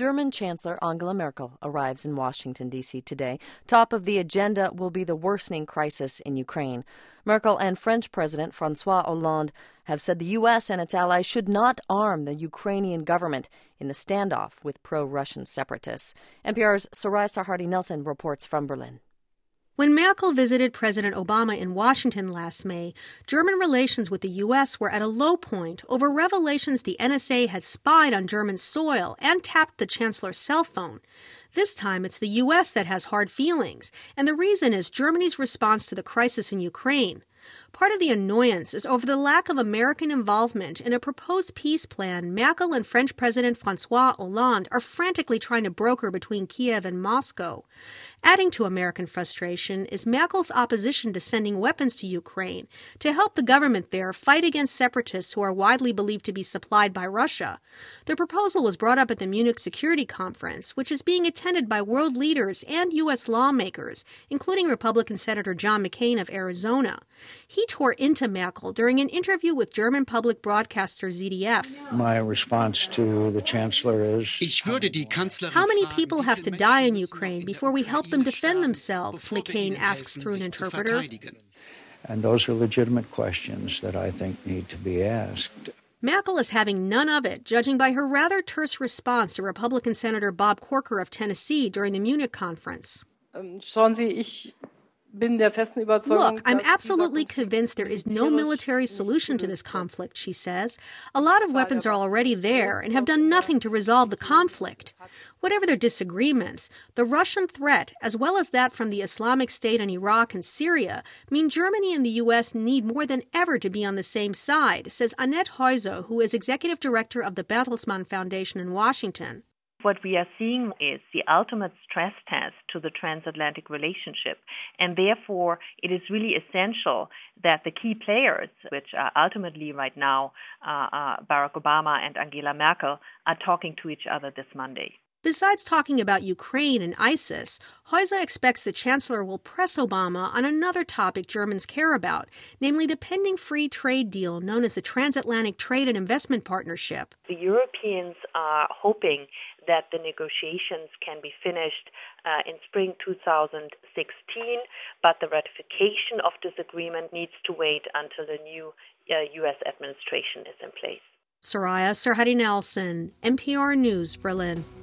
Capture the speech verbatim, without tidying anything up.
German Chancellor Angela Merkel arrives in Washington, D C today. Top of the agenda will be the worsening crisis in Ukraine. Merkel and French President François Hollande have said the U S and its allies should not arm the Ukrainian government in the standoff with pro-Russian separatists. N P R's Soraya Sarhadi-Nelson reports from Berlin. When Merkel visited President Obama in Washington last May, German relations with the U S were at a low point over revelations the N S A had spied on German soil and tapped the chancellor's cell phone. This time, it's the U S that has hard feelings, and the reason is Germany's response to the crisis in Ukraine. Part of the annoyance is over the lack of American involvement in a proposed peace plan Merkel and French President François Hollande are frantically trying to broker between Kiev and Moscow. Adding to American frustration is Merkel's opposition to sending weapons to Ukraine to help the government there fight against separatists who are widely believed to be supplied by Russia. The proposal was brought up at the Munich Security Conference, which is being attended by world leaders and U S lawmakers, including Republican Senator John McCain of Arizona. He tore into Merkel during an interview with German public broadcaster Z D F. My response to the Chancellor is, how many people have to die in Ukraine before we help them defend themselves, McCain asks through an interpreter. And those are legitimate questions that I think need to be asked. Merkel is having none of it, judging by her rather terse response to Republican Senator Bob Corker of Tennessee during the Munich conference. Um, schauen Sie, ich Look, I'm absolutely convinced there is no military solution to this conflict, she says. A lot of weapons are already there and have done nothing to resolve the conflict. Whatever their disagreements, the Russian threat, as well as that from the Islamic State in Iraq and Syria, mean Germany and the U S need more than ever to be on the same side, says Annette Heuser, who is executive director of the Bertelsmann Foundation in Washington. What we are seeing is the ultimate stress test to the transatlantic relationship, and therefore it is really essential that the key players, which are ultimately right now uh, uh, Barack Obama and Angela Merkel, are talking to each other this Monday. Besides talking about Ukraine and ISIS, Heuser expects the chancellor will press Obama on another topic Germans care about, namely the pending free trade deal known as the Transatlantic Trade and Investment Partnership. The Europeans are hoping that the negotiations can be finished uh, in spring two thousand sixteen, but the ratification of this agreement needs to wait until the new uh, U S administration is in place. Soraya Sarhadi-Nelson, N P R News, Berlin.